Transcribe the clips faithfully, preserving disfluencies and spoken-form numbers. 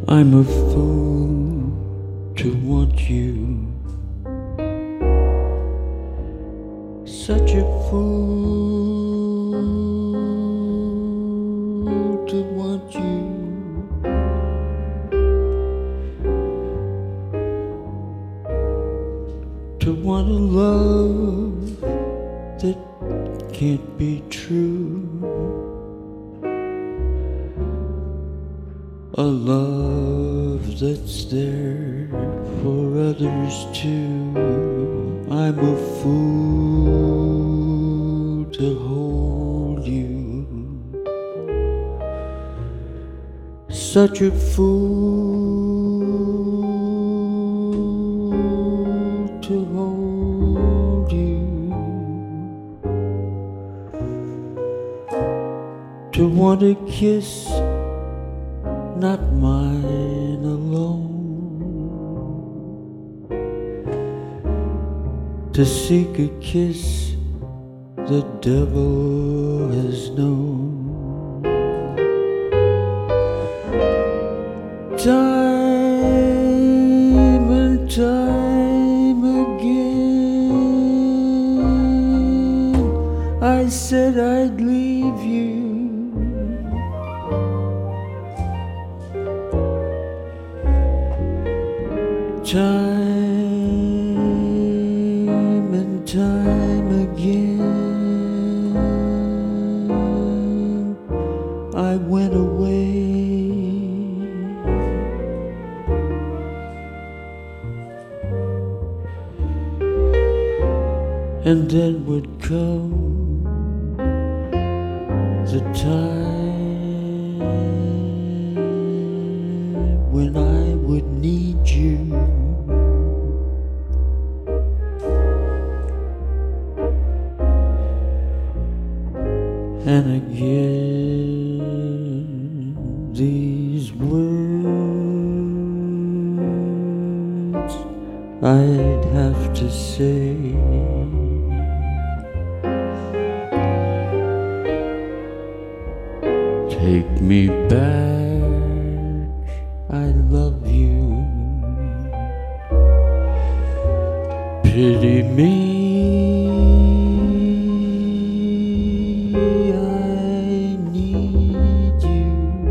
I'm a fool to want you, such a fool to want you. To want a love that can't be true, a love that's there for others too. I'm a fool to hold you, such a fool to hold you, to want a kiss, not mine alone, to seek a kiss the devil has known. Time and time again I said I'd leave you, time and time again I went away, and then would come the time when I would need you, and again these words I'd have to say. Take me back, I love you. Pity me, I need you.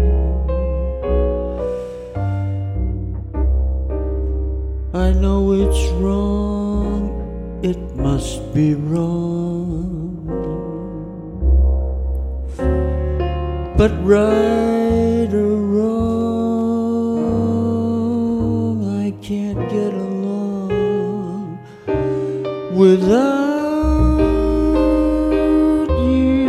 I know it's wrong, it must be wrong, but right or wrong, I can't get along without you.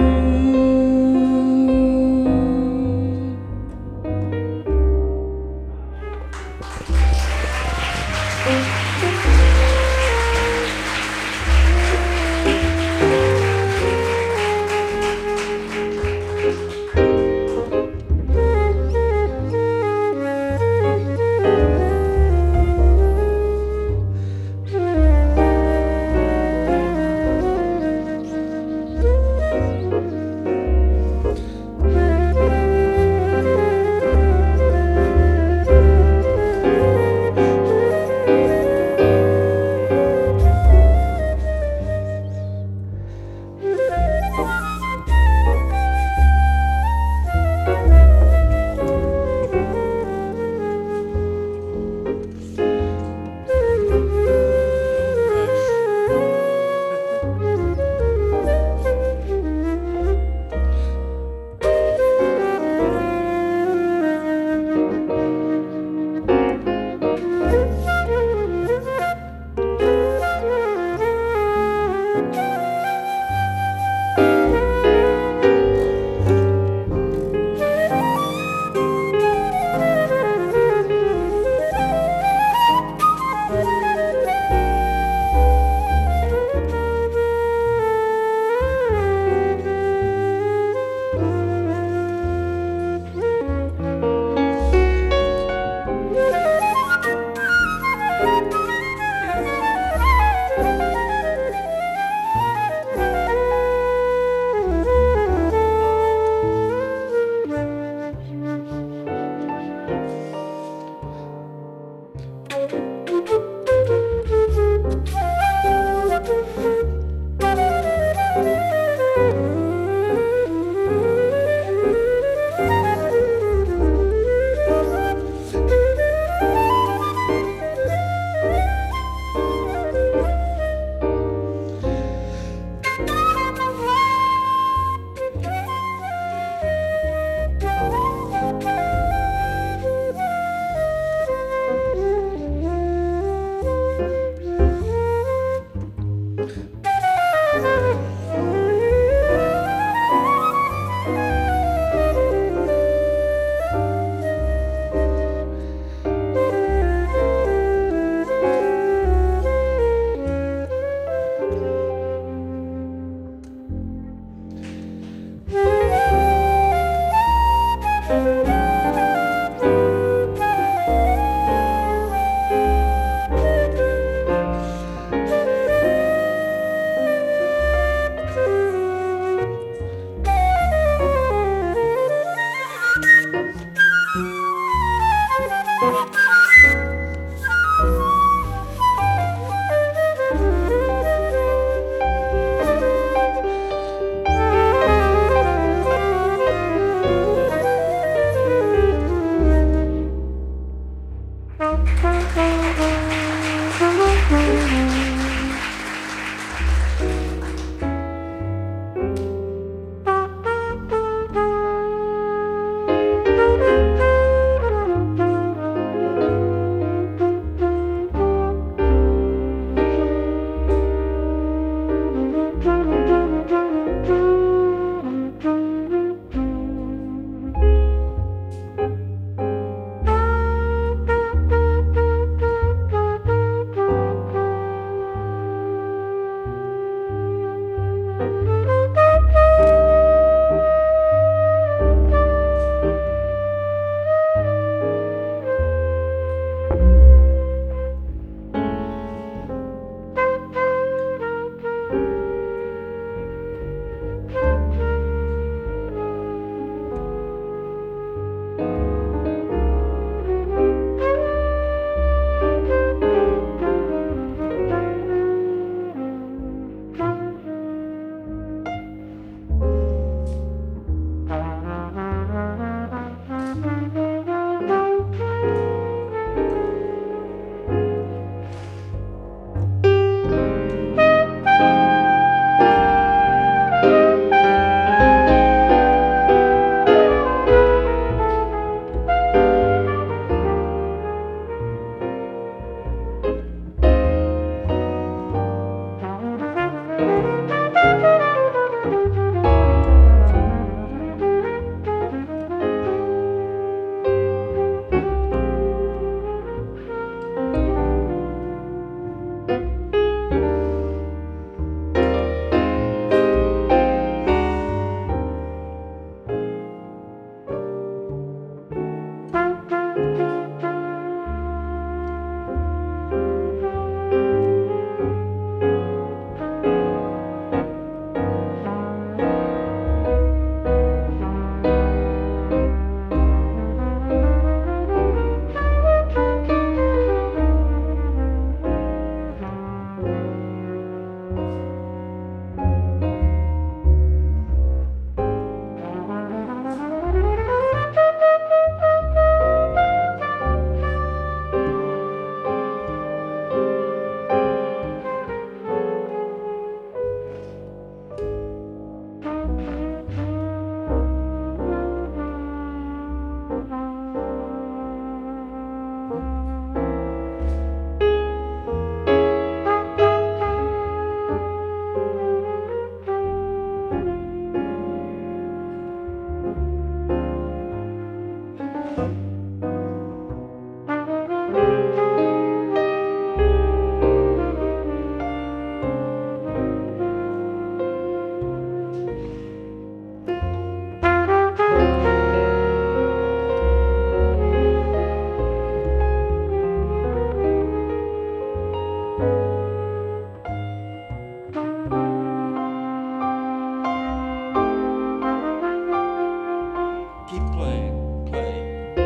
Keep playing, play.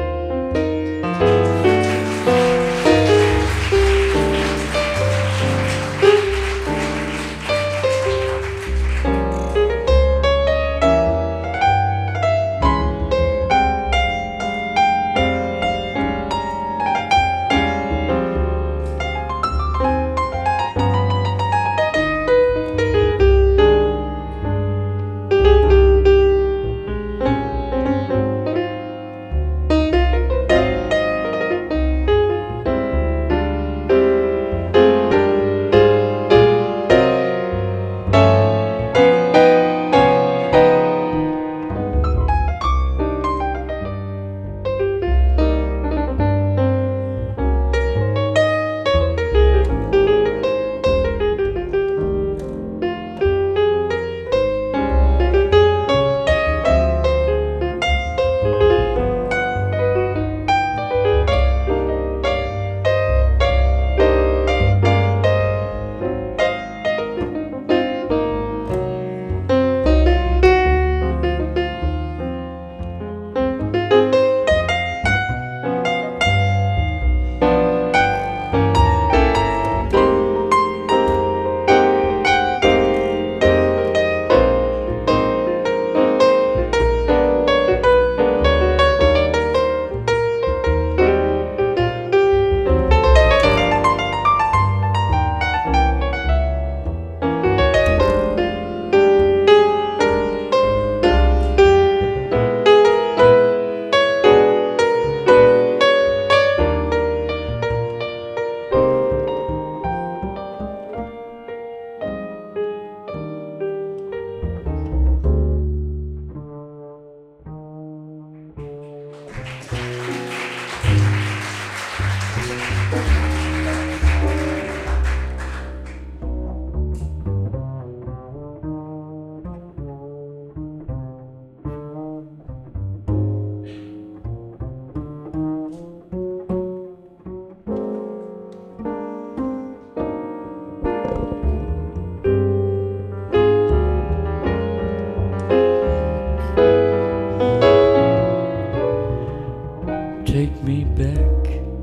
Take me back,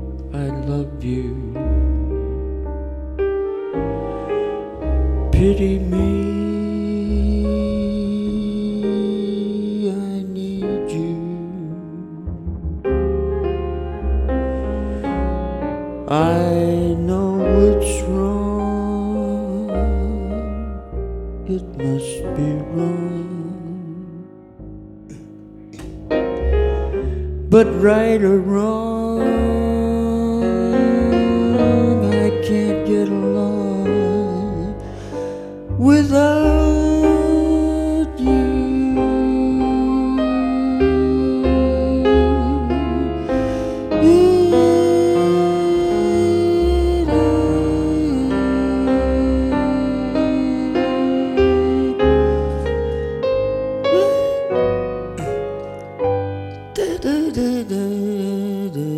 I love you. Pity me, I need you. I know it's wrong, it must be wrong. But right or wrong, I can't get along without you. Da, da, da, da, da.